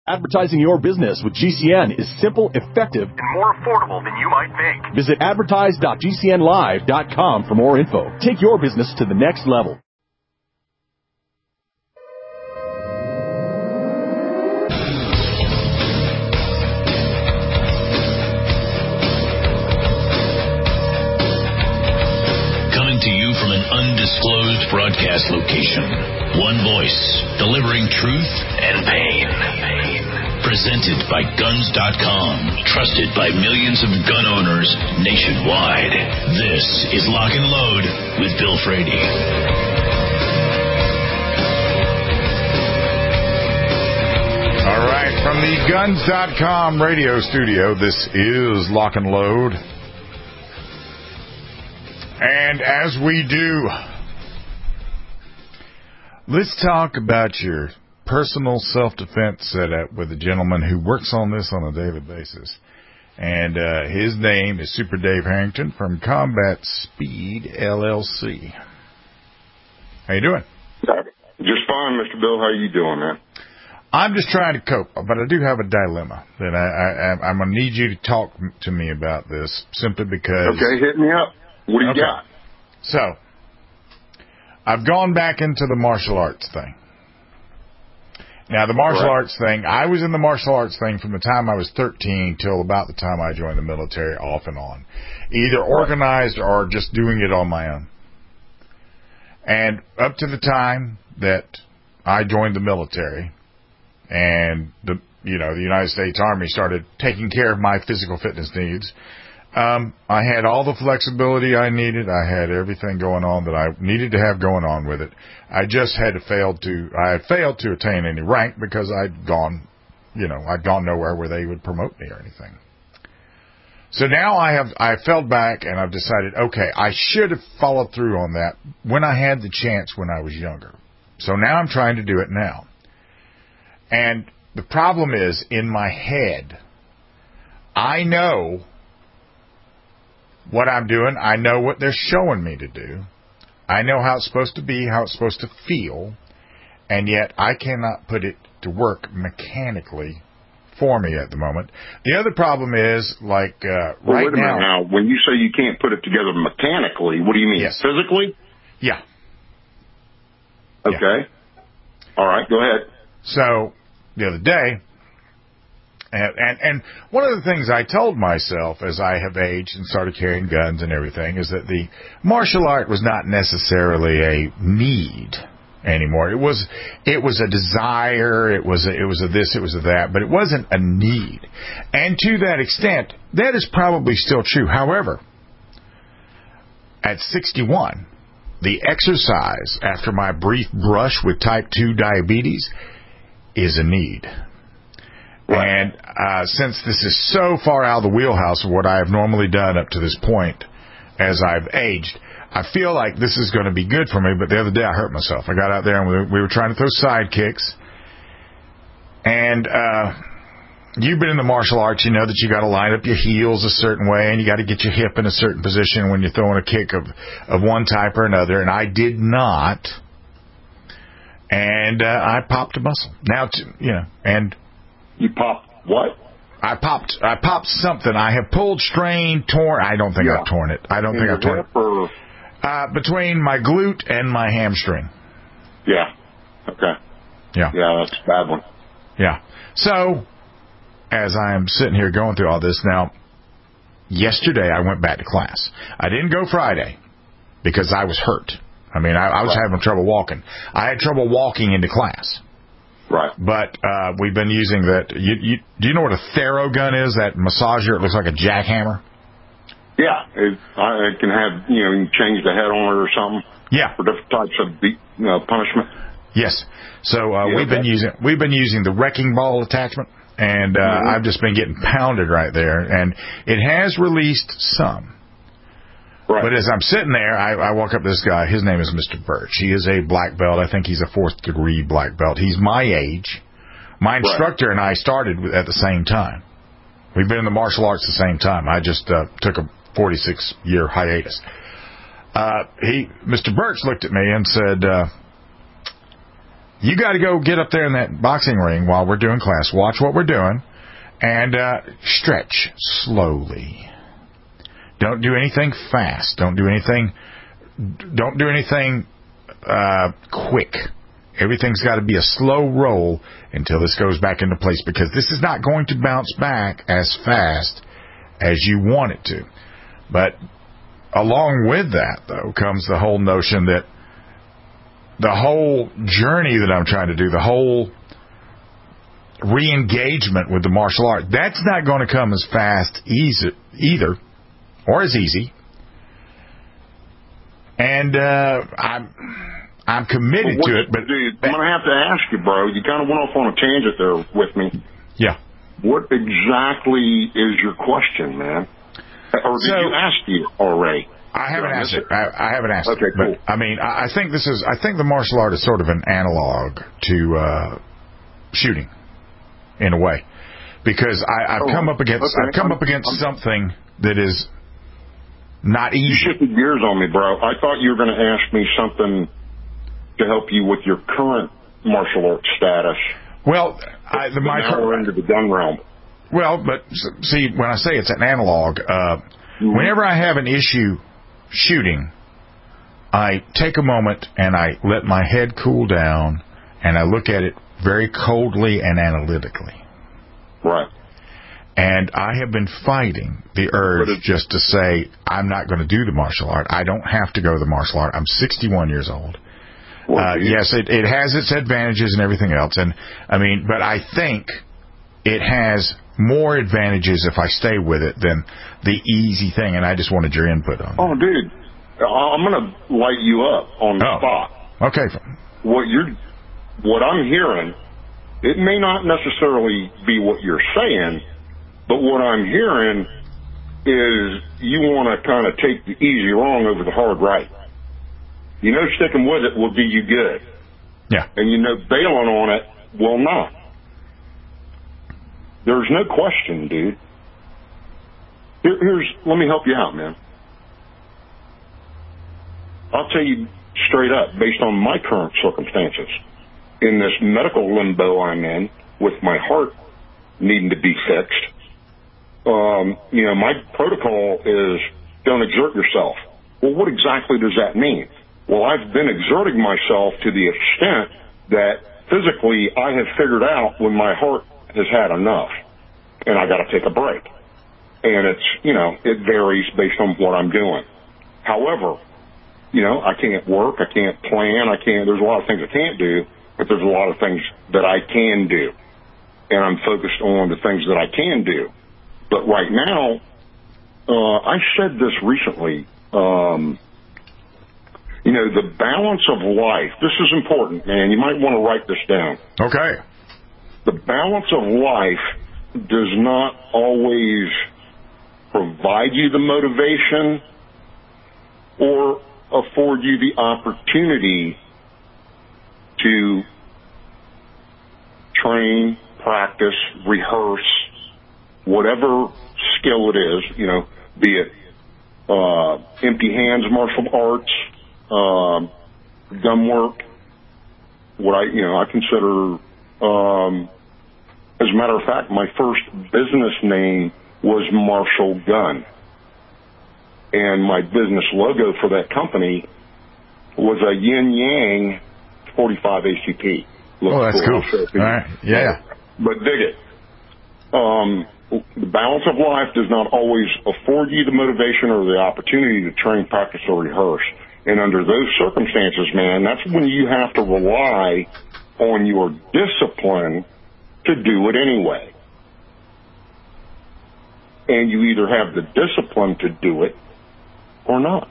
Advertising your business with GCN is simple, effective, and more affordable than you might think. Visit advertise.gcnlive.com for more info. Take your business to the next level. Coming to you from an undisclosed broadcast location. One voice, delivering truth and pain. Presented by Guns.com, trusted by millions of gun owners nationwide. This is Lock and Load with Bill Frady. All right, from the Guns.com radio studio, this is Lock and Load. And as we do, let's talk about your personal self-defense setup with a gentleman who works on this on a daily basis. And his name is Super Dave Harrington from Combat Speed, LLC. How you doing? Just fine, Mr. Bill. How you doing, man? I'm just trying to cope, but I do have a dilemma that I'm going to need you to talk to me about this simply because... Okay, hit me up. What do you got? So, I've gone back into the martial arts thing. Now, the martial arts thing, I was in the martial arts thing from the time I was 13 till about the time I joined the military, off and on. Either organized or just doing it on my own. And up to the time that I joined the military and the United States Army started taking care of my physical fitness needs, I had all the flexibility I needed. I had everything going on that I needed to have going on with it. I just had failed to attain any rank because I'd gone nowhere where they would promote me or anything. So now I fell back and I've decided, okay, I should have followed through on that when I had the chance when I was younger. So now I'm trying to do it now. And the problem is, in my head, I know what I'm doing. I know what they're showing me to do. I know how it's supposed to be, how it's supposed to feel, and yet I cannot put it to work mechanically for me at the moment. The other problem is, right wait a minute now, when you say you can't put it together mechanically, what do you mean? Yes. Physically? Yeah. Okay. Yeah. All right, go ahead. So, the other day, and one of the things I told myself as I have aged and started carrying guns and everything is that the martial art was not necessarily a need anymore. It was a desire. It was a this. It was a that. But it wasn't a need. And to that extent, that is probably still true. However, at 61, the exercise after my brief brush with type 2 diabetes is a need. Right. And since this is so far out of the wheelhouse of what I have normally done up to this point as I've aged, I feel like this is going to be good for me. But the other day I hurt myself. I got out there and we were trying to throw side kicks. And you've been in the martial arts. You know that you got to line up your heels a certain way and you got to get your hip in a certain position when you're throwing a kick of one type or another. And I did not. And I popped a muscle. Now, and... You popped what? I popped something. I have pulled, strained, torn. I don't think I've torn it. I don't think I've torn it. Between my glute and my hamstring. Yeah. Okay. Yeah. Yeah, that's a bad one. Yeah. So, as I am sitting here going through all this now, yesterday I went back to class. I didn't go Friday because I was hurt. I mean, I was having trouble walking. I had trouble walking into class. Right. But we've been using that. Do you know what a Thero gun is? That massager? It looks like a jackhammer. Yeah. It can have, you can change the head on it or something. Yeah. For different types of punishment. Yes. So we've been using the wrecking ball attachment, and I've just been getting pounded right there, and it has released some. Right. But as I'm sitting there, I walk up to this guy. His name is Mr. Birch. He is a black belt. I think he's a 4th degree black belt. He's my age. My instructor and I started at the same time. We've been in the martial arts the same time. I just took a 46-year hiatus. Mr. Birch looked at me and said, You got to go get up there in that boxing ring while we're doing class. Watch what we're doing, and stretch slowly. Don't do anything fast. Don't do anything quick. Everything's got to be a slow roll until this goes back into place, because this is not going to bounce back as fast as you want it to. But along with that, though, comes the whole notion that the whole journey that I'm trying to do, the whole re-engagement with the martial art, that's not going to come as fast either, or as easy. And I'm committed to it. But dude, I'm going to have to ask you, bro. You kind of went off on a tangent there with me. Yeah. What exactly is your question, man? Or did you ask you already? I haven't asked it. I haven't asked it. Okay, cool. But, I mean, I think the martial art is sort of an analog to shooting, in a way, because I've come up against something that is not easy. You shifted gears on me, bro. I thought you were going to ask me something to help you with your current martial arts status. Well, now we're into the gun realm. Well, but see, when I say it's an analog, whenever I have an issue shooting, I take a moment and I let my head cool down and I look at it very coldly and analytically. Right. And I have been fighting the urge just to say, I'm not going to do the martial art. I don't have to go to the martial art. I'm 61 years old. Yes, it has its advantages and everything else. And I mean, but I think it has more advantages if I stay with it than the easy thing. And I just wanted your input on it. Oh, dude, I'm going to light you up on the spot. Okay. What I'm hearing, it may not necessarily be what you're saying, but what I'm hearing is you want to kind of take the easy wrong over the hard right. You know, sticking with it will do you good. Yeah. And you know, bailing on it will not. There's no question, dude. Let me help you out, man. I'll tell you straight up, based on my current circumstances, in this medical limbo I'm in, with my heart needing to be fixed, my protocol is don't exert yourself. Well, what exactly does that mean? Well, I've been exerting myself to the extent that physically I have figured out when my heart has had enough and I got to take a break. And it's, it varies based on what I'm doing. However, I can't work, I can't plan, there's a lot of things I can't do, but there's a lot of things that I can do. And I'm focused on the things that I can do. But right now, I said this recently, the balance of life, this is important, man. You might want to write this down. Okay. The balance of life does not always provide you the motivation or afford you the opportunity to train, practice, rehearse, whatever skill it is, be it empty hands martial arts, gun work, what I consider, as a matter of fact, my first business name was Marshall Gun. And my business logo for that company was a yin-yang 45 ACP. Oh, that's cool. All right. Yeah. But dig it. The balance of life does not always afford you the motivation or the opportunity to train, practice, or rehearse. And under those circumstances, man, that's when you have to rely on your discipline to do it anyway. And you either have the discipline to do it or not.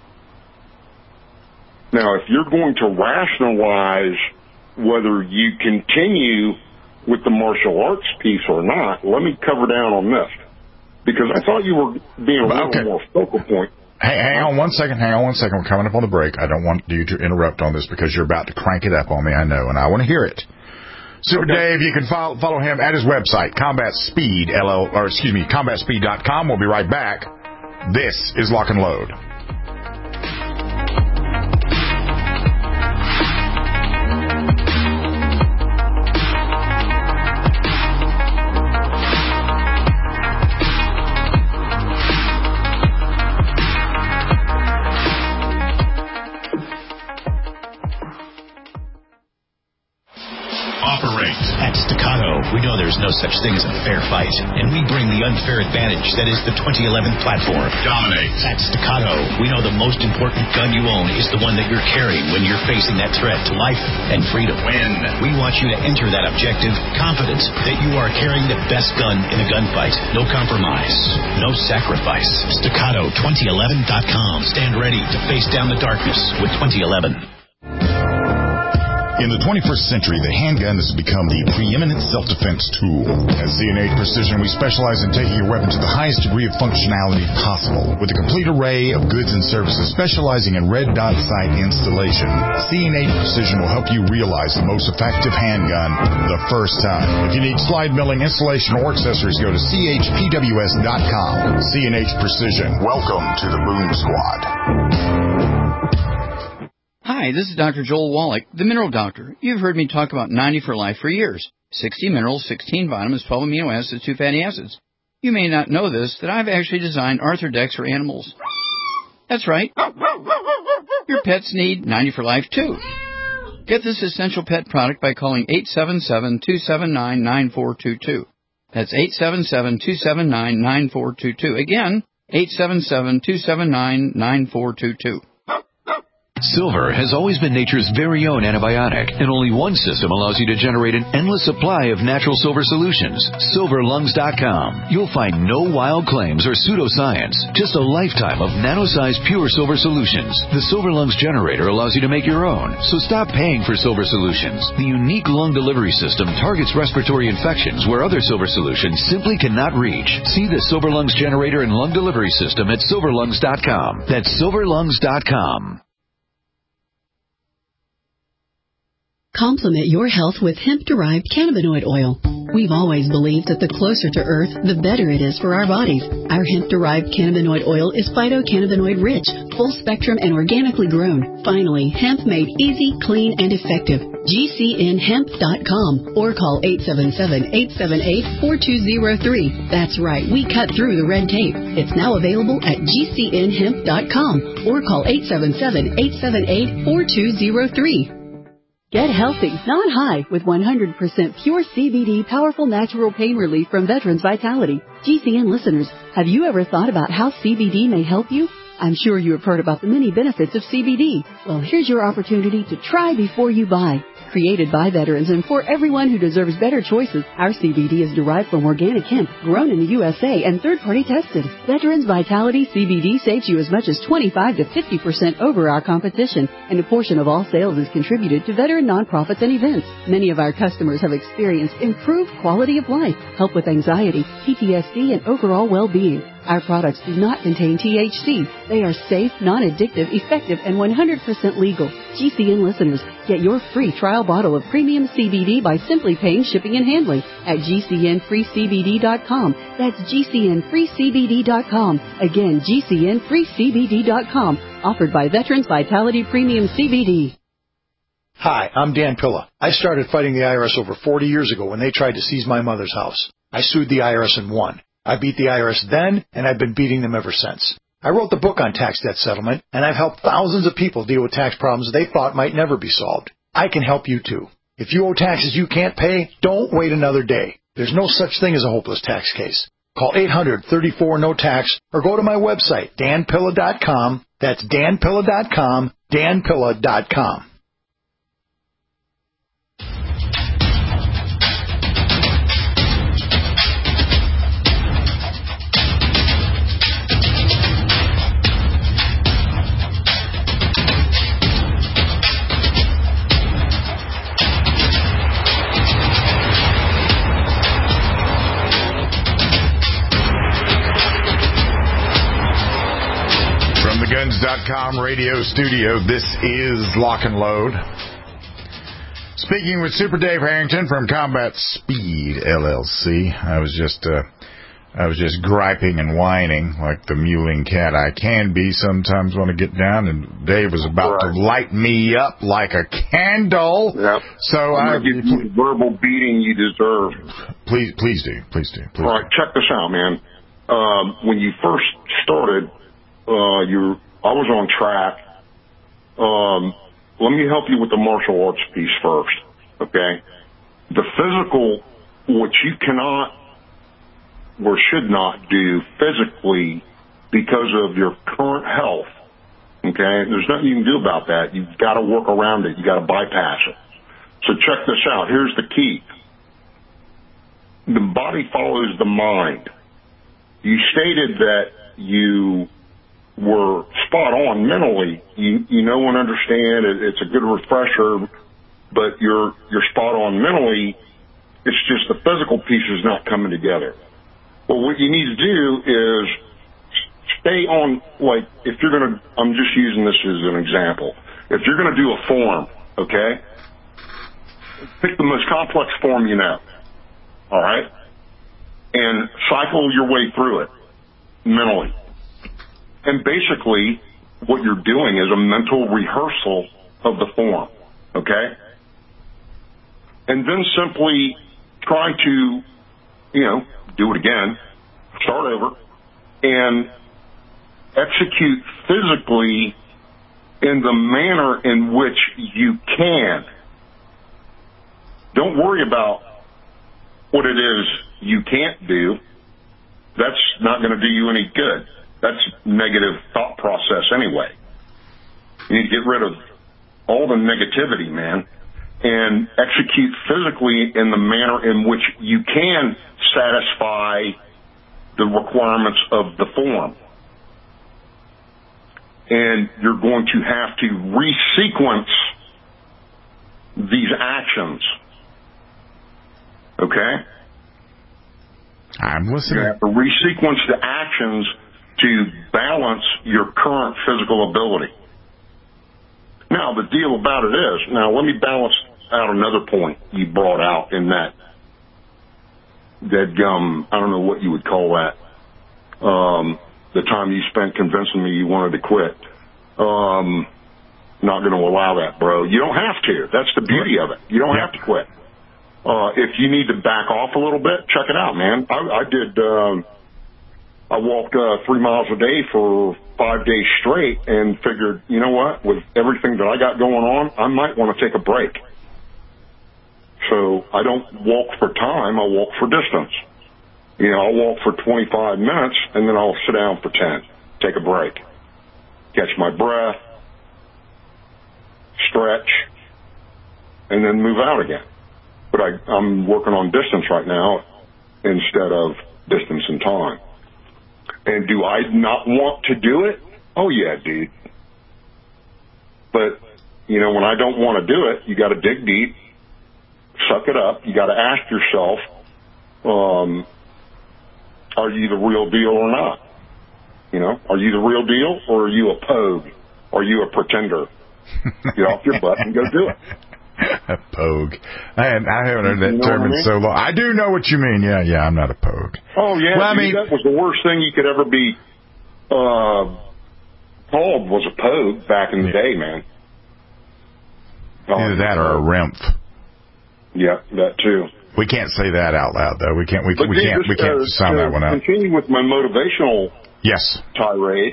Now, if you're going to rationalize whether you continue with the martial arts piece or not, let me cover down on this. Because I thought you were being a little more focal point. Hang on one second. We're coming up on the break. I don't want you to interrupt on this because you're about to crank it up on me, I know, and I want to hear it. Super Dave, you can follow him at his website, combatspeed.com. We'll be right back. This is Lock and Load. we know there's no such thing as a fair fight, and we bring the unfair advantage that is the 2011 platform. Dominate. At Staccato, we know the most important gun you own is the one that you're carrying when you're facing that threat to life and freedom. Win. We want you to enter that objective confident that you are carrying the best gun in a gunfight. No compromise, no sacrifice. Staccato2011.com. Stand ready to face down the darkness with 2011. In the 21st century, the handgun has become the preeminent self-defense tool. At C&H Precision, we specialize in taking your weapon to the highest degree of functionality possible. With a complete array of goods and services specializing in red dot sight installation, C&H Precision will help you realize the most effective handgun the first time. If you need slide milling, installation, or accessories, go to chpws.com. C&H Precision. Welcome to the Boom Squad. Hi, this is Dr. Joel Wallach, the Mineral Doctor. You've heard me talk about 90 for Life for years. 60 minerals, 16 vitamins, 12 amino acids, 2 fatty acids. You may not know this, that I've actually designed Arthrodex for animals. That's right. Your pets need 90 for Life, too. Get this essential pet product by calling 877-279-9422. That's 877-279-9422. Again, 877-279-9422. Silver has always been nature's very own antibiotic, and only one system allows you to generate an endless supply of natural silver solutions. SilverLungs.com. You'll find no wild claims or pseudoscience, just a lifetime of nano-sized pure silver solutions. The Silver Lungs generator allows you to make your own, so stop paying for silver solutions. The unique lung delivery system targets respiratory infections where other silver solutions simply cannot reach. See the Silver Lungs generator and lung delivery system at SilverLungs.com. That's SilverLungs.com. Complement your health with hemp-derived cannabinoid oil. We've always believed that the closer to Earth, the better it is for our bodies. Our hemp-derived cannabinoid oil is phytocannabinoid-rich, full-spectrum, and organically grown. Finally, hemp made easy, clean, and effective. GCNhemp.com or call 877-878-4203. That's right, we cut through the red tape. It's now available at GCNhemp.com or call 877-878-4203. Get healthy, not high, with 100% pure CBD powerful natural pain relief from Veterans Vitality. GCN listeners, have you ever thought about how CBD may help you? I'm sure you have heard about the many benefits of CBD. Well, here's your opportunity to try before you buy. Created by veterans and for everyone who deserves better choices, our CBD is derived from organic hemp, grown in the USA and third-party tested. Veterans Vitality CBD saves you as much as 25 to 50% over our competition, and a portion of all sales is contributed to veteran nonprofits and events. Many of our customers have experienced improved quality of life, help with anxiety, PTSD, and overall well-being. Our products do not contain THC. They are safe, non-addictive, effective, and 100% legal. GCN listeners, get your free trial bottle of premium CBD by simply paying shipping and handling at GCNFreeCBD.com. That's GCNFreeCBD.com. Again, GCNFreeCBD.com. Offered by Veterans Vitality Premium CBD. Hi, I'm Dan Pilla. I started fighting the IRS over 40 years ago when they tried to seize my mother's house. I sued the IRS and won. I beat the IRS then, and I've been beating them ever since. I wrote the book on tax debt settlement, and I've helped thousands of people deal with tax problems they thought might never be solved. I can help you too. If you owe taxes you can't pay, don't wait another day. There's no such thing as a hopeless tax case. Call 800-34-NO-TAX or go to my website, danpilla.com. That's danpilla.com, danpilla.com. Guns.com radio studio. This is Lock and Load. Speaking with Super Dave Harrington from Combat Speed LLC. I was just griping and whining like the mewing cat I can be sometimes when I get down, and Dave was about to light me up like a candle. Yep. So I'm going to give you the verbal beating you deserve. Please do. All right, check this out, man. When you first started, I was on track. Let me help you with the martial arts piece first, okay? The physical what you cannot or should not do physically because of your current health, okay, there's nothing you can do about that. You've got to work around it. You've got to bypass it. So check this out. Here's the key. The body follows the mind. You stated that you were spot on mentally. You know and understand it's a good refresher, but you're spot on mentally. It's just the physical piece is not coming together. Well, what you need to do is stay on, like, if you're going to, I'm just using this as an example. If you're going to do a form, okay, pick the most complex form you know, all right, and cycle your way through it mentally. And basically, what you're doing is a mental rehearsal of the form, okay? And then simply try to, do it again, start over, and execute physically in the manner in which you can. Don't worry about what it is you can't do. That's not going to do you any good. That's negative thought process anyway. You need to get rid of all the negativity, man, and execute physically in the manner in which you can satisfy the requirements of the form. And you're going to have to resequence these actions. Okay? I'm listening. You have to resequence the actions to balance your current physical ability. Now, the deal about it is, now let me balance out another point you brought out in that deadgum, I don't know what you would call that, the time you spent convincing me you wanted to quit. Not going to allow that, bro. You don't have to. That's the beauty of it. You don't have to quit. If you need to back off a little bit, check it out, man. I walked 3 miles a day for 5 days straight and figured, you know what, with everything that I got going on, I might want to take a break. So I don't walk for time, I walk for distance. I'll walk for 25 minutes and then I'll sit down for 10, take a break, catch my breath, stretch, and then move out again. But I'm working on distance right now instead of distance and time. And do I not want to do it? Oh, yeah, dude. But, when I don't want to do it, you got to dig deep, suck it up. You got to ask yourself, are you the real deal or not? Are you the real deal or are you a pogue? Are you a pretender? Get off your butt and go do it. A pogue. I haven't heard that term in so long. I do know what you mean. Yeah, I'm not a pogue. Oh, yeah. Well, that was the worst thing you could ever be called was a pogue back in the day, man. Either that or a rymph. Yeah, that too. We can't say that out loud, though. We can't sound that one out. Continue with my motivational tirade.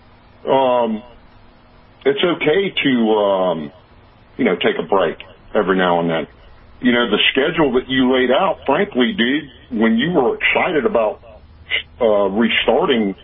It's okay to take a break every now and then. The schedule that you laid out, frankly, dude, when you were excited about restarting,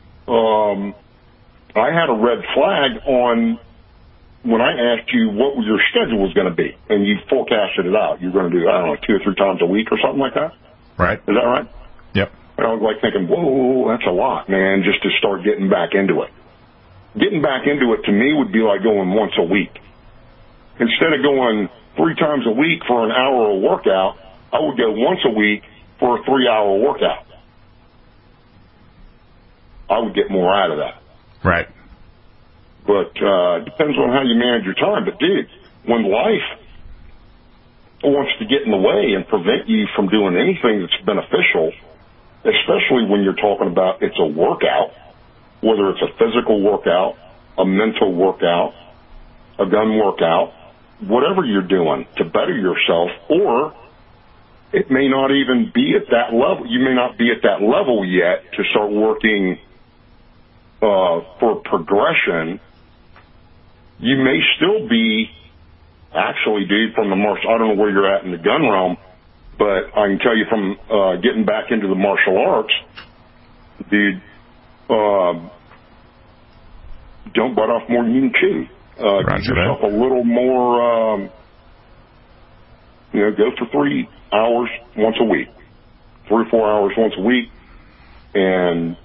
I had a red flag on when I asked you what your schedule was going to be, and you forecasted it out. You're going to do, 2 or 3 times a week or something like that? Right. Is that right? Yep. And I was like thinking, whoa, that's a lot, man, just to start getting back into it. Getting back into it to me would be like going once a week. Instead of going 3 times a week for an hour of workout, I would go once a week for a 3-hour workout. I would get more out of that. Right. But depends on how you manage your time. But, dude, when life wants to get in the way and prevent you from doing anything that's beneficial, especially when you're talking about it's a workout, whether it's a physical workout, a mental workout, a gun workout, whatever you're doing to better yourself, or it may not even be at that level. You may not be at that level yet to start working for progression. You may still be, actually, dude, from the martial, I don't know where you're at in the gun realm, But I can tell you from getting back into the martial arts, dude, don't bite off more than you can chew. Give yourself a little more, go for 3 hours once a week, 3 or 4 hours once a week, and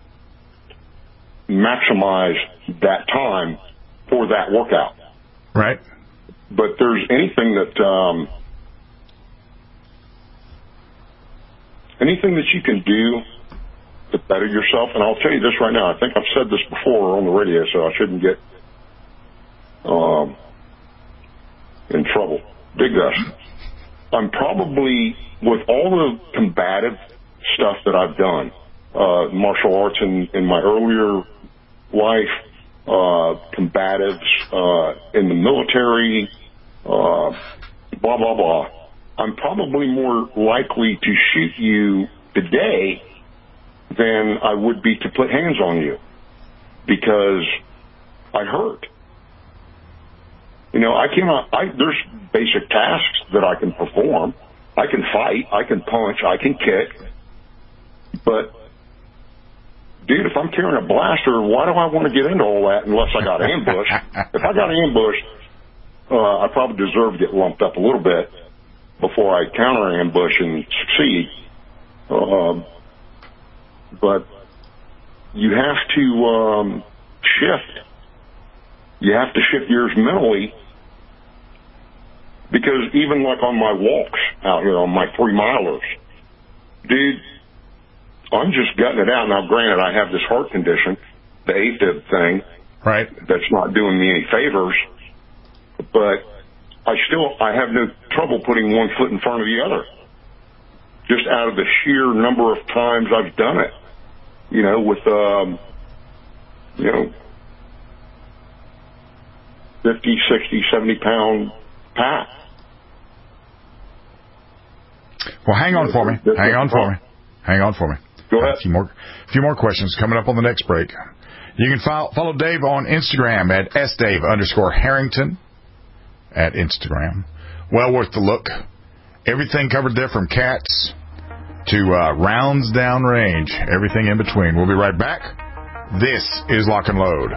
maximize that time for that workout. Right. But there's anything that you can do to better yourself, and I'll tell you this right now. I think I've said this before on the radio, so I shouldn't get in trouble. Big Gus. I'm probably, with all the combative stuff that I've done, martial arts in my earlier life, combatives in the military, blah, blah, blah. I'm probably more likely to shoot you today than I would be to put hands on you, because I hurt. There's basic tasks that I can perform. I can fight, I can punch, I can kick. But, dude, if I'm carrying a blaster, why do I want to get into all that unless I got ambushed? If I got ambushed, I probably deserve to get lumped up a little bit before I counter ambush and succeed. But you have to shift. You have to shift gears mentally, because even like on my walks out here, on my 3-milers, dude, I'm just gutting it out. Now, granted, I have this heart condition, the AFib thing, right? That's not doing me any favors, but I have no trouble putting one foot in front of the other, just out of the sheer number of times I've done it, with, 50, 60, 70-pound pack. Well, hang on for me. Go ahead. A few more questions coming up on the next break. You can follow Dave on Instagram at @sdave_Harrington at Instagram. Well worth the look. Everything covered there, from cats to rounds down range. Everything in between. We'll be right back. This is Lock and Load.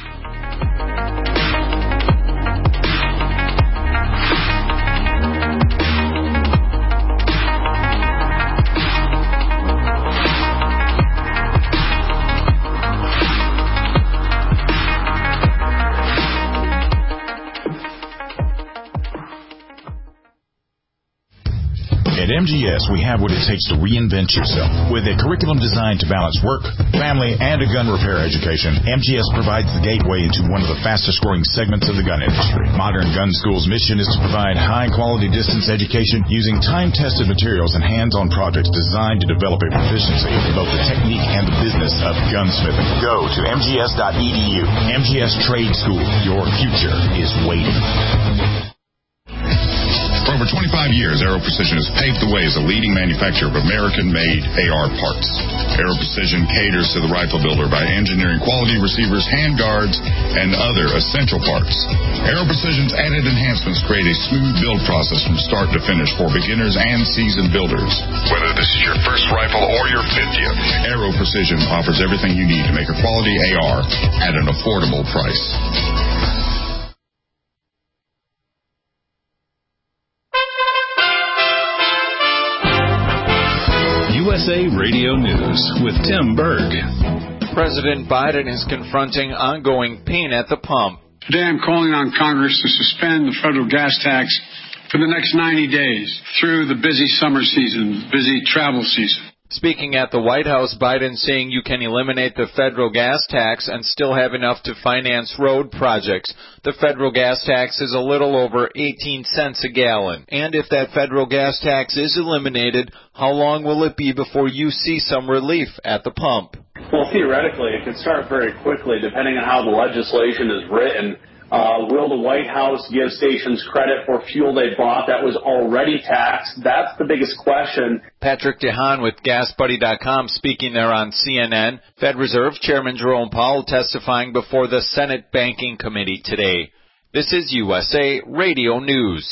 At MGS, we have what it takes to reinvent yourself. With a curriculum designed to balance work, family, and a gun repair education, MGS provides the gateway into one of the fastest-growing segments of the gun industry. Modern Gun School's mission is to provide high-quality distance education using time-tested materials and hands-on projects designed to develop a proficiency in both the technique and the business of gunsmithing. Go to mgs.edu. MGS Trade School. Your future is waiting. For over 25 years, Aero Precision has paved the way as a leading manufacturer of American-made AR parts. Aero Precision caters to the rifle builder by engineering quality receivers, handguards, and other essential parts. Aero Precision's added enhancements create a smooth build process from start to finish for beginners and seasoned builders. Whether this is your first rifle or your 50th, Aero Precision offers everything you need to make a quality AR at an affordable price. USA Radio News with Tim Berg. President Biden is confronting ongoing pain at the pump. Today I'm calling on Congress to suspend the federal gas tax for the next 90 days through the busy summer season, busy travel season. Speaking at the White House, Biden saying you can eliminate the federal gas tax and still have enough to finance road projects. The federal gas tax is a little over 18 cents a gallon. And if that federal gas tax is eliminated, how long will it be before you see some relief at the pump? Well, theoretically, it could start very quickly, depending on how the legislation is written. Will the White House give stations credit for fuel they bought that was already taxed? That's the biggest question. Patrick DeHaan with GasBuddy.com speaking there on CNN. Fed Reserve Chairman Jerome Powell testifying before the Senate Banking Committee today. This is USA Radio News.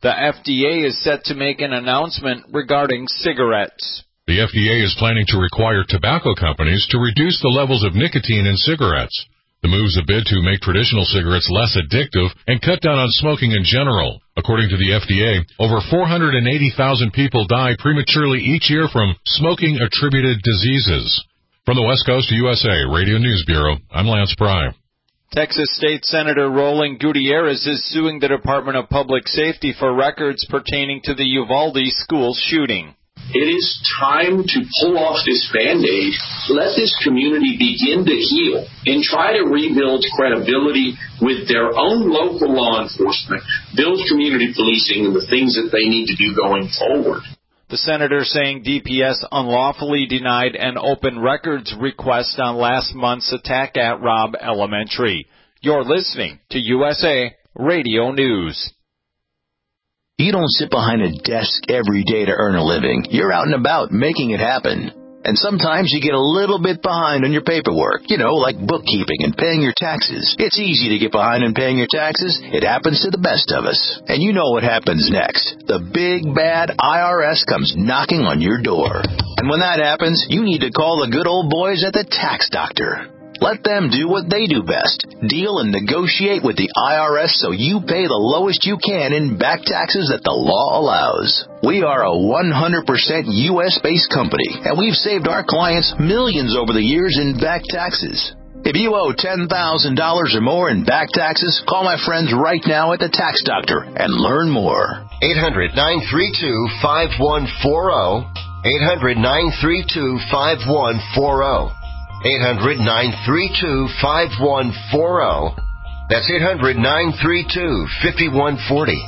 The FDA is set to make an announcement regarding cigarettes. The FDA is planning to require tobacco companies to reduce the levels of nicotine in cigarettes. The move's a bid to make traditional cigarettes less addictive and cut down on smoking in general. According to the FDA, over 480,000 people die prematurely each year from smoking-attributed diseases. From the West Coast USA Radio News Bureau, I'm Lance Pry. Texas State Senator Roland Gutierrez is suing the Department of Public Safety for records pertaining to the Uvalde school shooting. It is time to pull off this Band-Aid, let this community begin to heal, and try to rebuild credibility with their own local law enforcement, build community policing and the things that they need to do going forward. The senator saying DPS unlawfully denied an open records request on last month's attack at Robb Elementary. You're listening to USA Radio News. You don't sit behind a desk every day to earn a living. You're out and about making it happen. And sometimes you get a little bit behind on your paperwork, like bookkeeping and paying your taxes. It's easy to get behind on paying your taxes. It happens to the best of us. And you know what happens next. The big, bad IRS comes knocking on your door. And when that happens, you need to call the good old boys at the Tax Doctor. Let them do what they do best. Deal and negotiate with the IRS so you pay the lowest you can in back taxes that the law allows. We are a 100% U.S.-based company, and we've saved our clients millions over the years in back taxes. If you owe $10,000 or more in back taxes, call my friends right now at the Tax Doctor and learn more. 800-932-5140. 800-932-5140. 800-932-5140. That's 800-932-5140.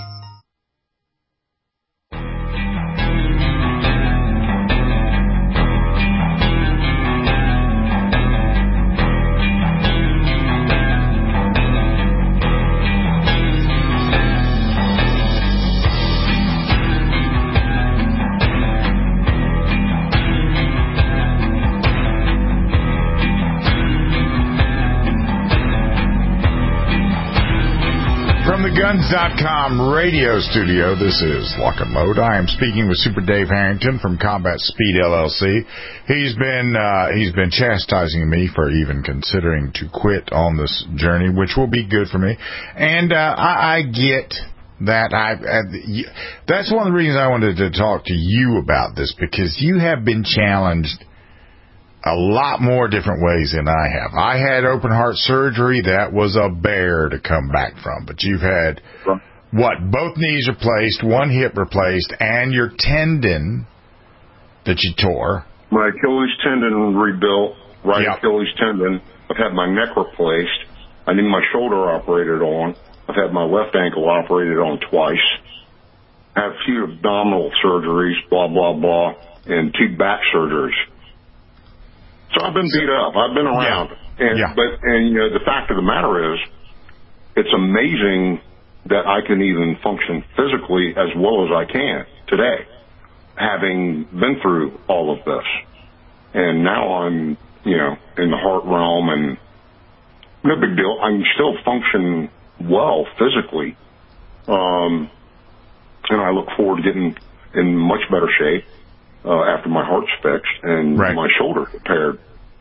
Guns.com radio studio. This is Lock and Load. I am speaking with Super Dave Harrington from Combat Speed LLC. He's been chastising me for even considering to quit on this journey, which will be good for me. And I get that. That's one of the reasons I wanted to talk to you about this, because you have been challenged a lot more different ways than I have. I had open heart surgery. That was a bear to come back from. But you've had, both knees replaced, one hip replaced, and your tendon that you tore. My Achilles tendon rebuilt, Achilles tendon. I've had my neck replaced. I need my shoulder operated on. I've had my left ankle operated on twice. I have a few abdominal surgeries, blah, blah, blah, and 2 back surgeries. So I've been beat up. I've been around. But the fact of the matter is, it's amazing that I can even function physically as well as I can today, having been through all of this. And now I'm, in the heart realm, and no big deal. I can still function well physically. And I look forward to getting in much better shape after my heart's fixed and my shoulder repaired.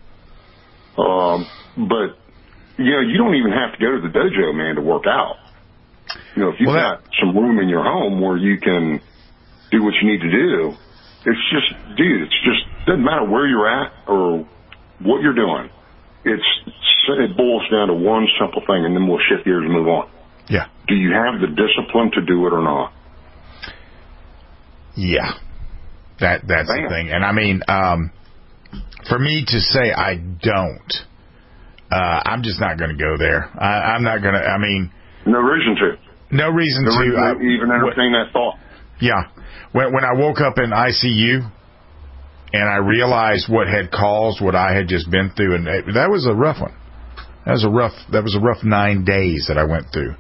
But, you don't even have to go to the dojo, man, to work out. If you've got some room in your home where you can do what you need to do, it doesn't matter where you're at or what you're doing. It boils down to one simple thing, and then we'll shift gears and move on. Yeah. Do you have the discipline to do it or not? Yeah. That's the thing. And I mean, for me to say I don't, I'm just not going to go there. I'm not going to, no reason to. No reason to. Even entertain that thought. Yeah. When I woke up in ICU and I realized what had caused what I had just been through, and that was a rough one. That was a rough 9 days that I went through.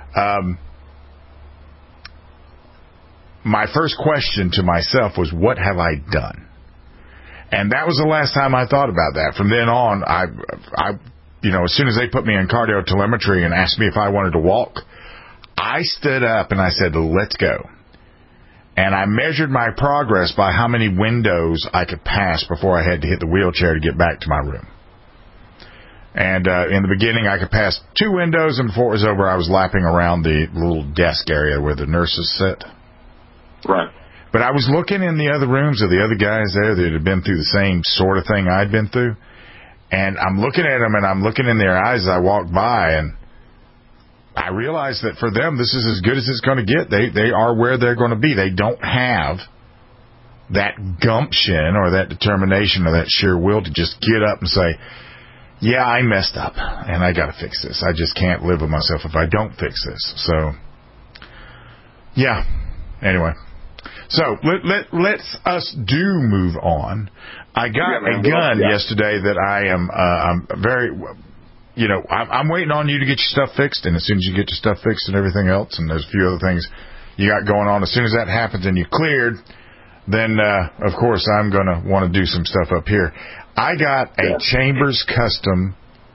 My first question to myself was, what have I done? And that was the last time I thought about that. From then on, I as soon as they put me in cardio telemetry and asked me if I wanted to walk, I stood up and I said, let's go. And I measured my progress by how many windows I could pass before I had to hit the wheelchair to get back to my room. And in the beginning, I could pass 2 windows, and before it was over, I was lapping around the little desk area where the nurses sit. Right. But I was looking in the other rooms of the other guys there that had been through the same sort of thing I'd been through. And I'm looking at them, and I'm looking in their eyes as I walk by, and I realized that for them, this is as good as it's going to get. They are where they're going to be. They don't have that gumption or that determination or that sheer will to just get up and say, yeah, I messed up, and I got to fix this. I just can't live with myself if I don't fix this. So, yeah. Anyway. So, let's us move on. I got a gun yesterday that I'm very, I'm waiting on you to get your stuff fixed, and as soon as you get your stuff fixed and everything else, and there's a few other things you got going on, as soon as that happens and you're cleared, then, of course, I'm going to want to do some stuff up here. I got a Chambers Custom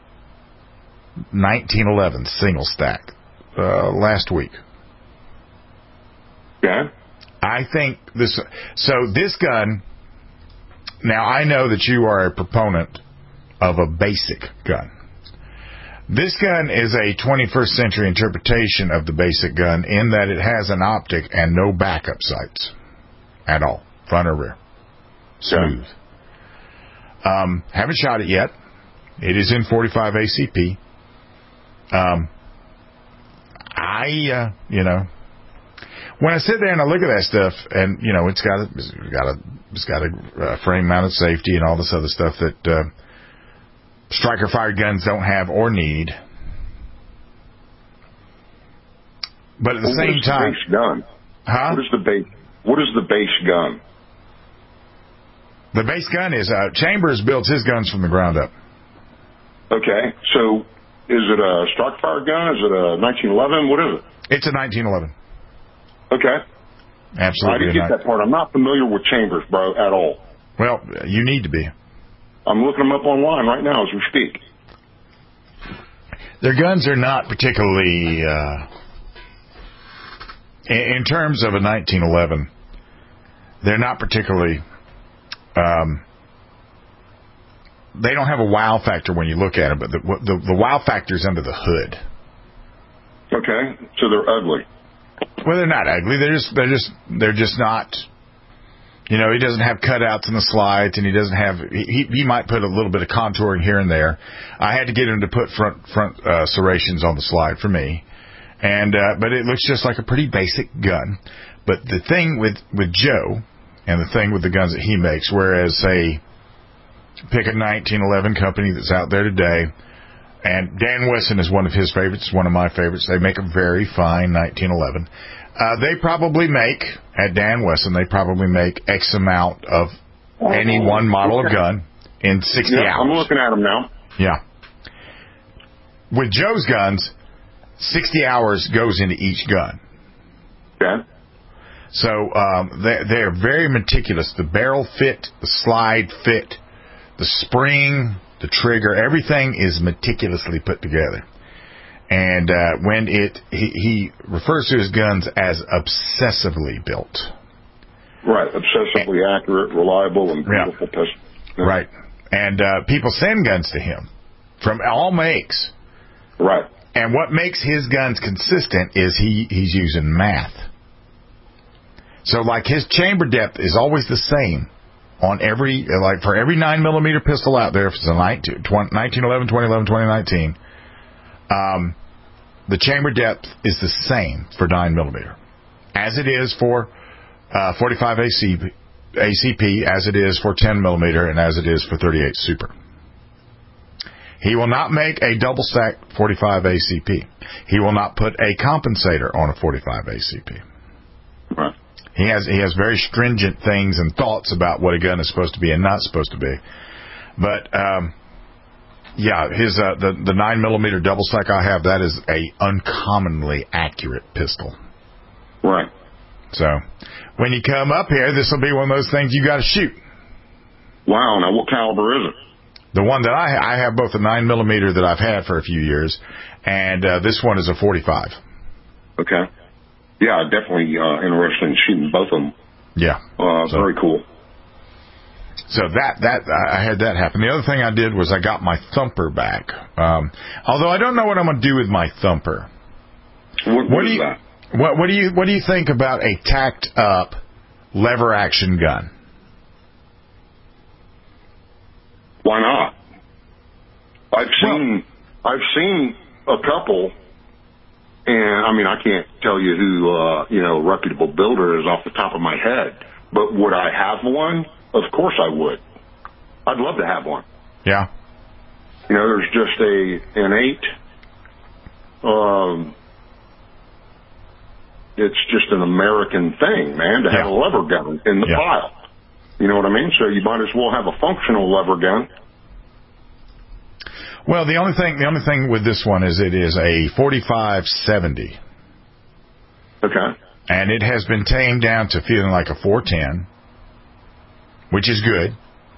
1911 single stack last week. Yeah. I think this gun, now I know that you are a proponent of a basic gun. This gun is a 21st century interpretation of the basic gun in that it has an optic and no backup sights at all, front or rear. Smooth. Haven't shot it yet. It is in 45 ACP. When I sit there and I look at that stuff, and it's got a frame mounted safety and all this other stuff that striker fired guns don't have or need. But at the same time, base gun? Huh? What is the base gun? The base gun is Chambers builds his guns from the ground up. Okay, so is it a striker fired gun? Is it a 1911? What is it? It's a 1911. Okay. Absolutely. I didn't get that part. I'm not familiar with Chambers, bro, at all. Well, you need to be. I'm looking them up online right now as we speak. Their guns are not particularly, in terms of a 1911, they're not particularly, they don't have a wow factor when you look at them, but the wow factor is under the hood. Okay, so they're ugly. Well, they're not ugly. They're just not. He doesn't have cutouts in the slides, and he doesn't have. He might put a little bit of contouring here and there. I had to get him to put front serrations on the slide for me, and but it looks just like a pretty basic gun. But the thing with Joe, and the thing with the guns that he makes, whereas say pick a 1911 company that's out there today. And Dan Wesson is one of his favorites, one of my favorites. They make a very fine 1911. They probably make, at Dan Wesson, X amount of any one model of gun in 60 hours. I'm looking at them now. Yeah. With Joe's guns, 60 hours goes into each gun. Okay. So they're very meticulous. The barrel fit, the slide fit, the spring, the trigger, everything is meticulously put together. And when he refers to his guns as obsessively built. Right, obsessively accurate, reliable, and beautiful pistol. Yeah. Right. And people send guns to him from all makes. Right. And what makes his guns consistent is he's using math. So like his chamber depth is always the same. On every, for every 9mm pistol out there, if it's a 1911, 2011, 2019, the chamber depth is the same for 9mm, as it is for 45 ACP, as it is for 10mm, and as it is for 38 Super. He will not make a double stack 45 ACP. He will not put a compensator on a 45 ACP. Right. He has very stringent things and thoughts about what a gun is supposed to be and not supposed to be. But his the 9mm double stack I have, that is a uncommonly accurate pistol. Right. So when you come up here, this will be one of those things you got to shoot. Wow. Now what caliber is it? The one that I have both a 9mm that I've had for a few years, and this one is a 45. Okay. Yeah, definitely interested in shooting both of them. Yeah. Very cool. So that I had that happen. The other thing I did was I got my thumper back. Although I don't know what I'm going to do with my thumper. What is that? What do you think about a tacked up lever action gun? Why not? I've seen a couple, and I mean I can't tell you who a reputable builder is off the top of my head, but would I have one? Of course I would. I'd love to have one. Yeah. There's just a innate. It's just an American thing, man, to have a lever gun in the pile. You know what I mean? So you might as well have a functional lever gun. Well, the only thing with this one is it is a 45-70. Okay. And it has been tamed down to feeling like a 410, which is good.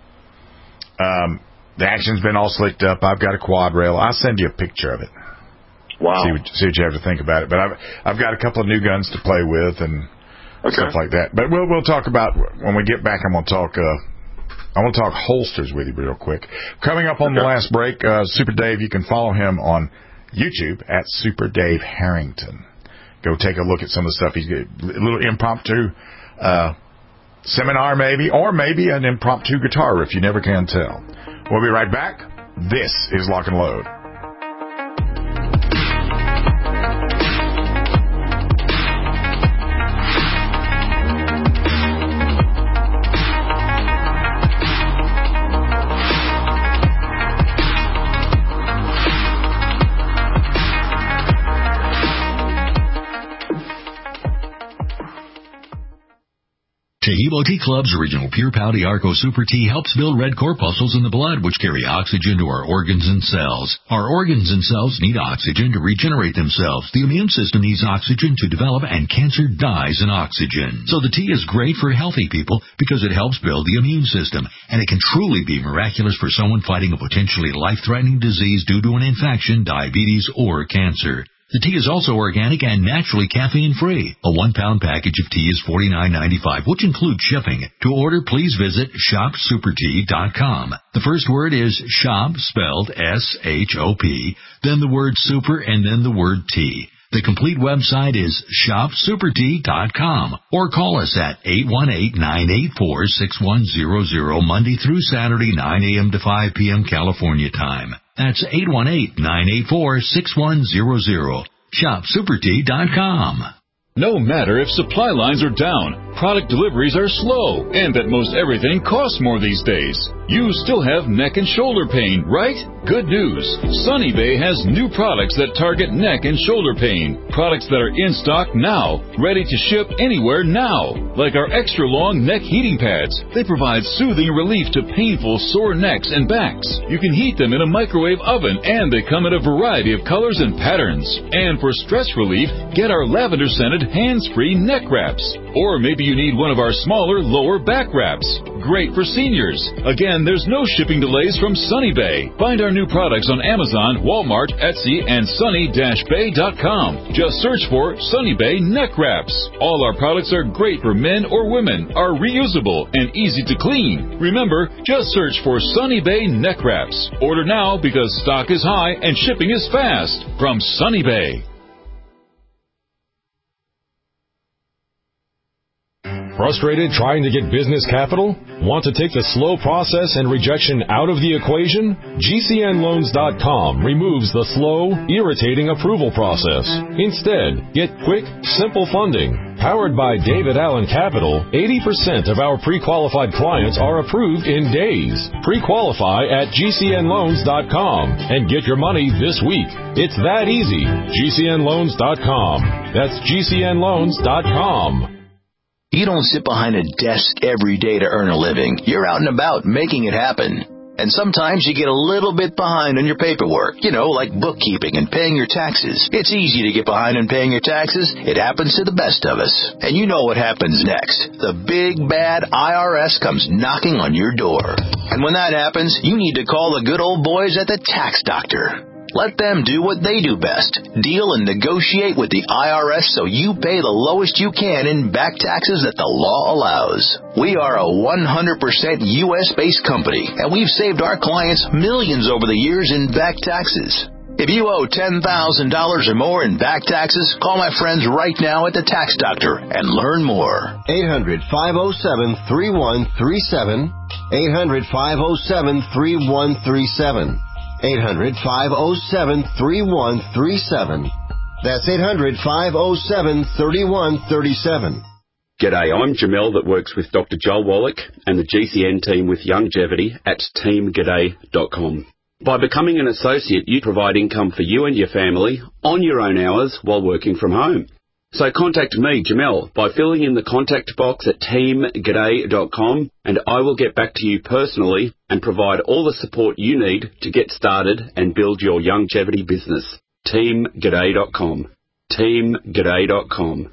The action's been all slicked up. I've got a quad rail. I'll send you a picture of it. Wow. See what you have to think about it. But I've got a couple of new guns to play with and stuff like that. But we'll talk about when we get back. I want to talk holsters with you real quick. Coming up on the last break, Super Dave. You can follow him on YouTube at Super Dave Harrington. Go take a look at some of the stuff he's got. A little impromptu seminar maybe, or maybe an impromptu guitar riff. You never can tell. We'll be right back. This is Lock and Load. Chehibo Tea Club's original Pure Pouty Arco Super Tea helps build red corpuscles in the blood, which carry oxygen to our organs and cells. Our organs and cells need oxygen to regenerate themselves. The immune system needs oxygen to develop, and cancer dies in oxygen. So the tea is great for healthy people because it helps build the immune system, and it can truly be miraculous for someone fighting a potentially life-threatening disease due to an infection, diabetes, or cancer. The tea is also organic and naturally caffeine-free. A 1-pound package of tea is $49.95, which includes shipping. To order, please visit shopsupertea.com. The first word is shop, spelled S-H-O-P, then the word super, and then the word tea. The complete website is shopsupertea.com, or call us at 818-984-6100, Monday through Saturday, 9 a.m. to 5 p.m. California time. That's 818-984-6100. ShopSuperTea.com. No matter if supply lines are down, product deliveries are slow, and that most everything costs more these days, you still have neck and shoulder pain, right? Good news. Sunny Bay has new products that target neck and shoulder pain. Products that are in stock now, ready to ship anywhere now. Like our extra long neck heating pads. They provide soothing relief to painful sore necks and backs. You can heat them in a microwave oven, and they come in a variety of colors and patterns. And for stress relief, get our lavender scented hands-free neck wraps. Or maybe you need one of our smaller lower back wraps. Great for seniors. Again, there's no shipping delays from Sunny Bay. Find our new products on Amazon, Walmart, Etsy, and sunny-bay.com. Just search for Sunny Bay neck wraps. All our products are great for men or women, are reusable, and easy to clean. Remember, just search for Sunny Bay neck wraps. Order now because stock is high and shipping is fast. From Sunny Bay. Frustrated trying to get business capital? Want to take the slow process and rejection out of the equation? GCNloans.com removes the slow, irritating approval process. Instead, get quick, simple funding. Powered by David Allen Capital, 80% of our pre-qualified clients are approved in days. Pre-qualify at GCNloans.com and get your money this week. It's that easy. GCNloans.com. That's GCNloans.com. You don't sit behind a desk every day to earn a living. You're out and about making it happen. And sometimes you get a little bit behind on your paperwork, like bookkeeping and paying your taxes. It's easy to get behind on paying your taxes. It happens to the best of us. And you know what happens next. The big, bad IRS comes knocking on your door. And when that happens, you need to call the good old boys at the Tax Doctor. Let them do what they do best. Deal and negotiate with the IRS so you pay the lowest you can in back taxes that the law allows. We are a 100% U.S.-based company, and we've saved our clients millions over the years in back taxes. If you owe $10,000 or more in back taxes, call my friends right now at the Tax Doctor and learn more. 800-507-3137. 800-507-3137. 800-507-3137. That's 800-507-3137. G'day, I'm Jamel that works with Dr. Joel Wallach and the GCN team with Longevity at teamg'day.com. By becoming an associate, you provide income for you and your family on your own hours while working from home. So contact me, Jamel, by filling in the contact box at teamg'day.com, and I will get back to you personally and provide all the support you need to get started and build your longevity business. teamg'day.com. teamg'day.com.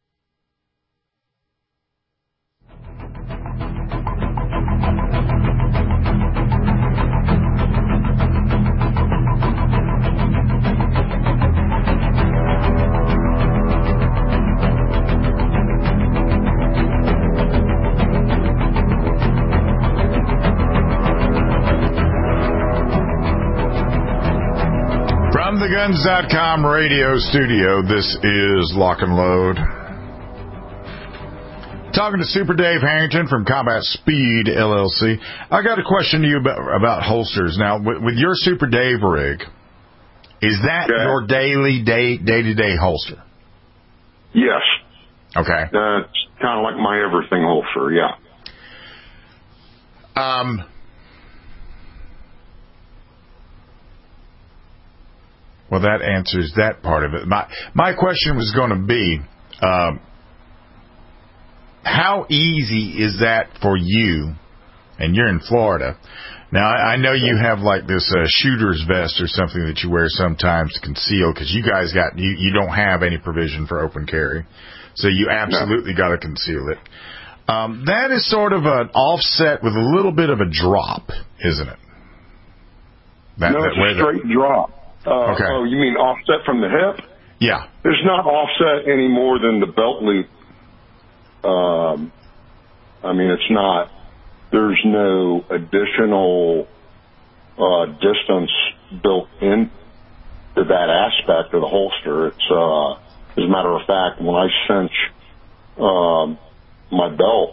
From the Guns.com radio studio, this is Lock and Load. Talking to Super Dave Harrington from Combat Speed, LLC. I got a question to you about holsters. Now, with your Super Dave rig, is that your day-to-day holster? Yes. Okay. It's kind of like my everything holster, yeah. Well, that answers that part of it. My question was going to be, how easy is that for you? And you're in Florida. Now, I know you have like this shooter's vest or something that you wear sometimes to conceal, because you guys you don't have any provision for open carry. So you absolutely got to conceal it. That is sort of an offset with a little bit of a drop, isn't it? No, it's a straight drop. Okay. Oh, you mean offset from the hip? Yeah. There's not offset any more than the belt loop. I mean, it's not. There's no additional distance built into that aspect of the holster. It's as a matter of fact, when I cinch my belt,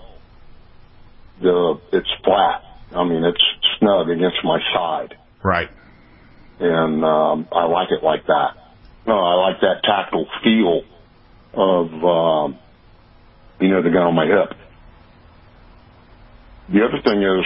it's flat. I mean, it's snug against my side. Right. And I like it like that. I like that tactile feel of, the gun on my hip. The other thing is,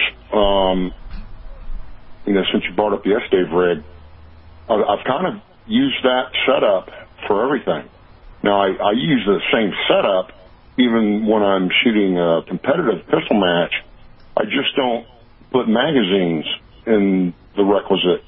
since you brought up the S-Dave rig, I've kind of used that setup for everything. Now, I use the same setup even when I'm shooting a competitive pistol match. I just don't put magazines in the requisite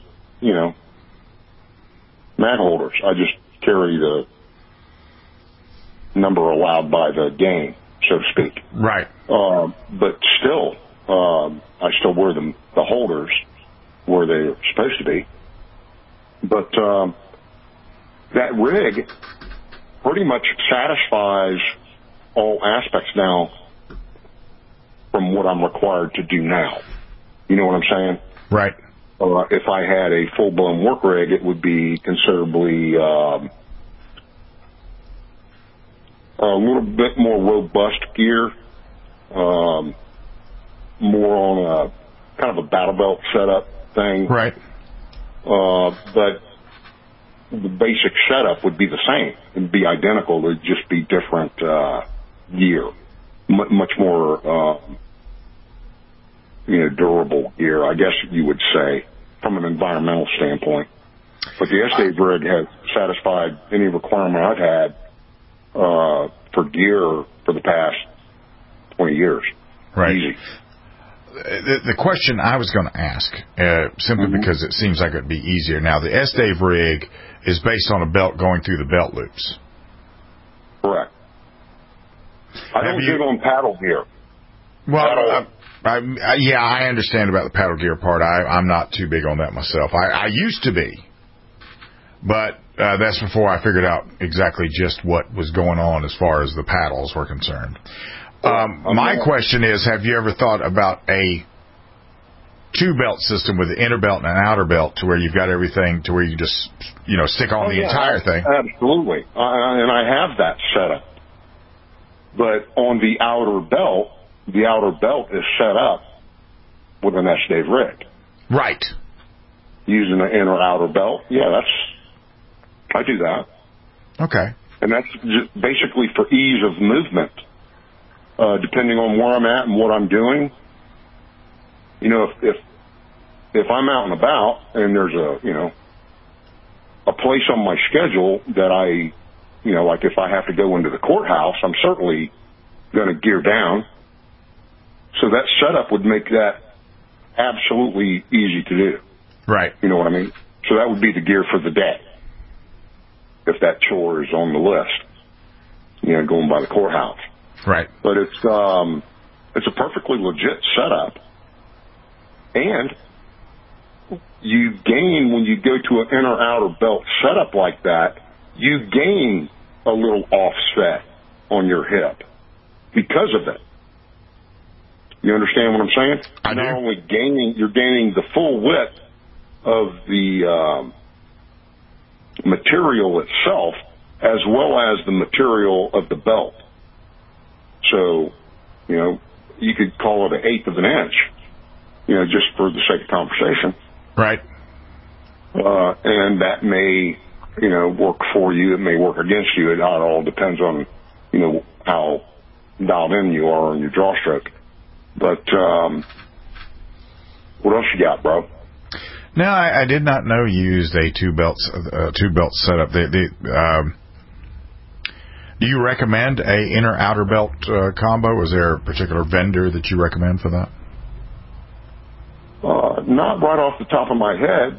mag holders. I just carry the number allowed by the game, so to speak. Right. But still, I still wear the holders where they're supposed to be. But that rig pretty much satisfies all aspects now from what I'm required to do now. You know what I'm saying? Right. If I had a full-blown work rig, it would be considerably a little bit more robust gear, more on a kind of a battle belt setup thing. Right. But the basic setup would be the same. It would be identical. It would just be different gear, much more durable gear, I guess you would say, from an environmental standpoint. But the S-Dave rig has satisfied any requirement I've had for gear for the past 20 years. Right. Easy. The question I was going to ask, simply because it seems like it would be easier. Now, the S-Dave rig is based on a belt going through the belt loops. Correct. I don't dig on paddle gear. Well, I understand about the paddle gear part. I'm not too big on that myself. I used to be. But that's before I figured out exactly just what was going on as far as the paddles were concerned. My question is, have you ever thought about a two-belt system with an inner belt and an outer belt to where you've got everything to where you just, stick on the entire thing? Absolutely. And I have that set up. But on the outer belt is set up with an S-Dave rig. Right. Using the inner outer belt. Yeah, I do that. Okay. And that's just basically for ease of movement. Depending on where I'm at and what I'm doing. If I'm out and about and there's a place on my schedule that I, like if I have to go into the courthouse, I'm certainly going to gear down. So that setup would make that absolutely easy to do. Right. You know what I mean? So that would be the gear for the day. If that chore is on the list, going by the courthouse. Right. But it's a perfectly legit setup. And you gain, when you go to an inner-outer belt setup like that, you gain a little offset on your hip because of it. You understand what I'm saying? I do. Not only you're gaining the full width of the material itself as well as the material of the belt. So, you could call it an eighth of an inch, just for the sake of conversation. Right. And that may, work for you. It may work against you. It all depends on, how dialed in you are on your draw stroke. But what else you got, bro? No, I did not know you used a two-belt setup. Do you recommend a inner-outer belt combo? Was there a particular vendor that you recommend for that? Not right off the top of my head.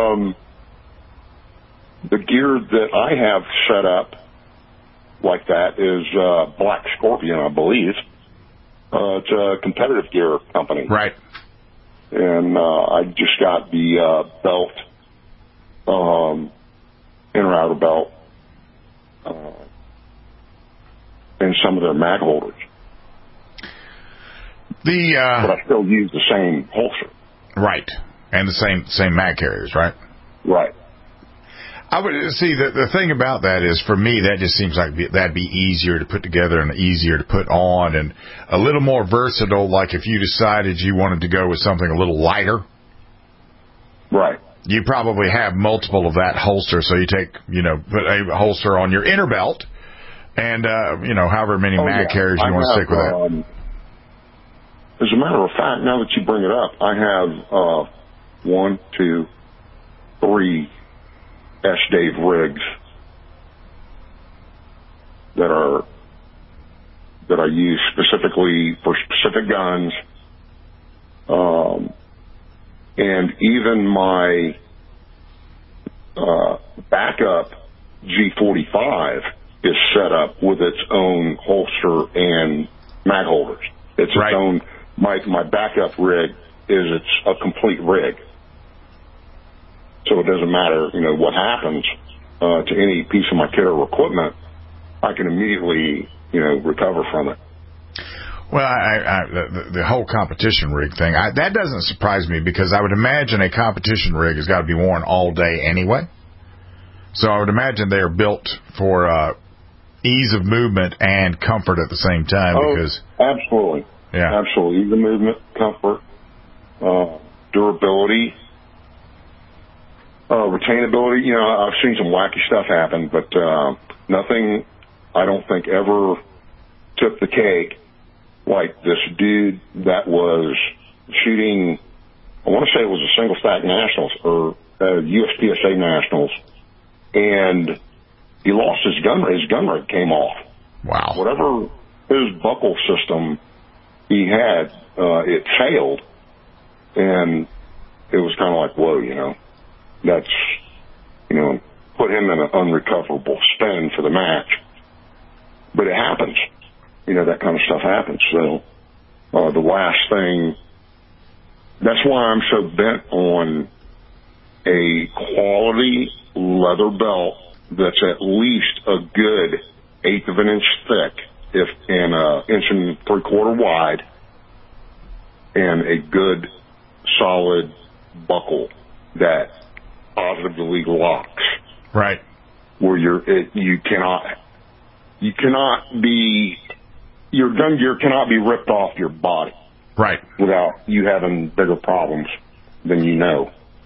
The gear that I have set up like that is Black Scorpion, I believe. It's a competitive gear company. Right. And I just got the belt, inner-outer belt, and some of their mag holders. But I still use the same holster. Right. And the same mag carriers, right? Right. I would see the thing about that is, for me, that just seems like that'd be easier to put together and easier to put on and a little more versatile. Like if you decided you wanted to go with something a little lighter, right? You probably have multiple of that holster, so you take put a holster on your inner belt, and however many mag carriers you want to stick with that. As a matter of fact, now that you bring it up, I have 1, 2, 3. S-Dave rigs that I use specifically for specific guns, and even my backup G45 is set up with its own holster and mag holders. It's its own. My backup rig is a complete rig. So it doesn't matter, what happens to any piece of my kit or equipment, I can immediately, recover from it. Well, the whole competition rig thing, that doesn't surprise me, because I would imagine a competition rig has got to be worn all day anyway. So I would imagine they are built for ease of movement and comfort at the same time. Because absolutely. Yeah. Absolutely. Ease of movement, comfort, durability. Retainability, I've seen some wacky stuff happen, but nothing, I don't think, ever took the cake like this dude that was shooting, I want to say it was a single stack nationals or USPSA nationals, and he lost his gun rig. His gun rig came off. Wow. Whatever his buckle system he had, it failed, and it was kind of like, whoa, that's, put him in an unrecoverable spin for the match. But it happens. That kind of stuff happens. So, the last thing, that's why I'm so bent on a quality leather belt that's at least a good 1/8 of an inch thick, and 1 3/4 wide, and a good solid buckle that positively locks. Right. Where your gun gear cannot be ripped off your body. Right. Without you having bigger problems than you know.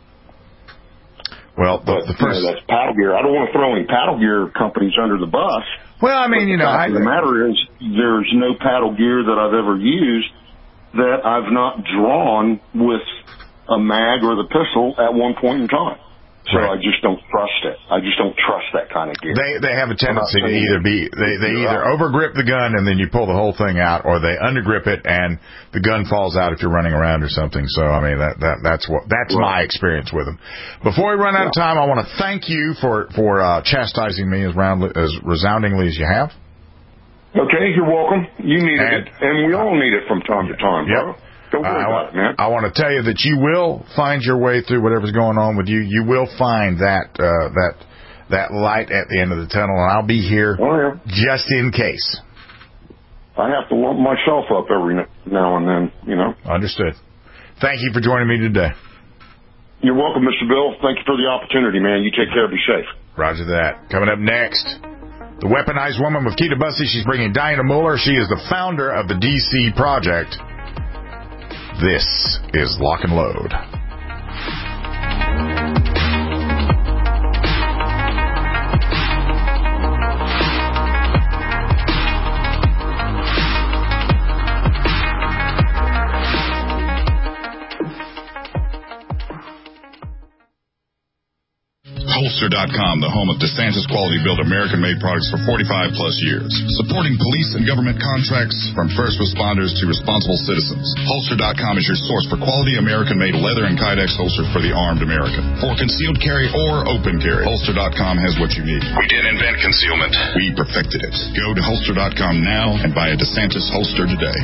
Well, the first... that's paddle gear. I don't want to throw any paddle gear companies under the bus. Well, I mean, the matter is, there's no paddle gear that I've ever used that I've not drawn with a mag or the pistol at one point in time. So I just don't trust it. I just don't trust that kind of gear. They have a tendency to either overgrip the gun and then you pull the whole thing out, or they undergrip it and the gun falls out if you're running around or something. So I mean that's my experience with them. Before we run out of time, I want to thank you for chastising me as resoundingly as you have. Okay, you're welcome. You needed it, and we all need it from time to time, bro. Don't worry about it, man. I want to tell you that you will find your way through whatever's going on with you. You will find that light at the end of the tunnel, and I'll be here just in case. I have to lump myself up every now and then, you know. Understood. Thank you for joining me today. You're welcome, Mr. Bill. Thank you for the opportunity, man. You take care. Be safe. Roger that. Coming up next, the Weaponized Woman with Keita Bussey. She's bringing Diana Muller. She is the founder of the DC Project. This is Lock and Load. Holster.com, the home of DeSantis Quality Built American-made products for 45 plus years. Supporting police and government contracts from first responders to responsible citizens. Holster.com is your source for quality American-made leather and Kydex holsters for the armed American. For concealed carry or open carry, Holster.com has what you need. We didn't invent concealment. We perfected it. Go to Holster.com now and buy a DeSantis holster today.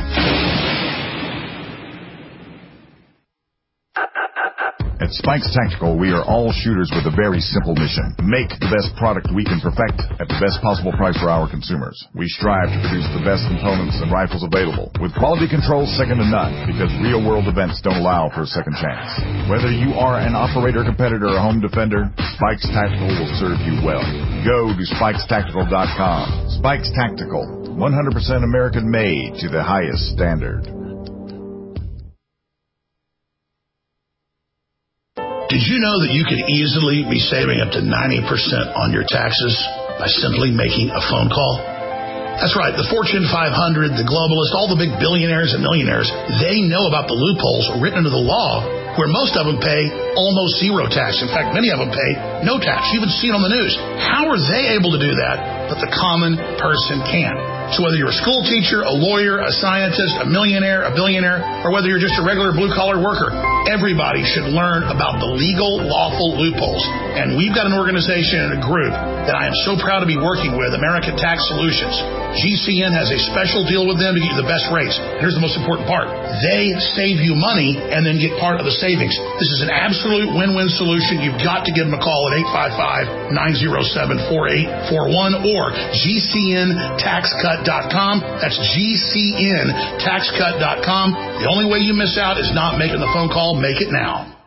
At Spikes Tactical, we are all shooters with a very simple mission. Make the best product we can perfect at the best possible price for our consumers. We strive to produce the best components and rifles available, with quality control second to none, because real-world events don't allow for a second chance. Whether you are an operator, competitor, or home defender, Spikes Tactical will serve you well. Go to SpikesTactical.com. Spikes Tactical, 100% American-made to the highest standard. Did you know that you could easily be saving up to 90% on your taxes by simply making a phone call? That's right. The Fortune 500, the globalists, all the big billionaires and millionaires, they know about the loopholes written into the law where most of them pay almost zero tax. In fact, many of them pay no tax. You even see it on the news. How are they able to do that, but the common person can't? So whether you're a school teacher, a lawyer, a scientist, a millionaire, a billionaire, or whether you're just a regular blue-collar worker, everybody should learn about the legal, lawful loopholes. And we've got an organization and a group that I am so proud to be working with, American Tax Solutions. GCN has a special deal with them to get you the best rates. Here's the most important part. They save you money and then get part of the savings. This is an absolute win-win solution. You've got to give them a call at 855-907-4841 or GCNTaxCut.com. That's GCNTaxCut.com. The only way you miss out is not making the phone call. Make it now.